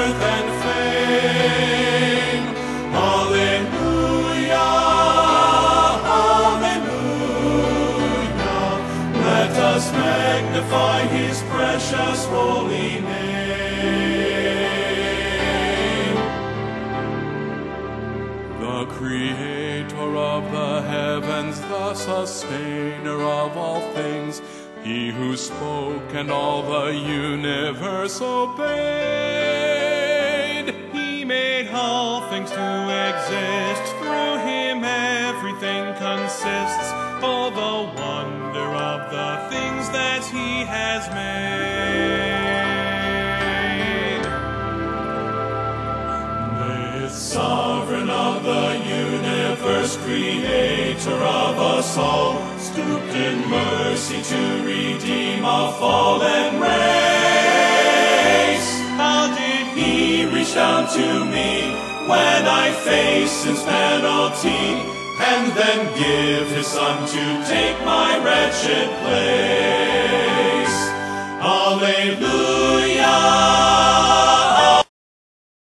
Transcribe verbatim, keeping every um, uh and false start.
worth and fame. Hallelujah, hallelujah. Let us magnify his precious holy name. The Creator of the heavens, the sustainer of all things, he who spoke and all the universe obeyed. He made all things to exist. Through him everything consists. Oh, the wonder of the things that he has made. This sovereign of the universe, creator of us all, stooped in mercy to redeem a fallen race. How did he reach down to me when I face sin's penalty, and then give his son to take my wretched place? Alleluia.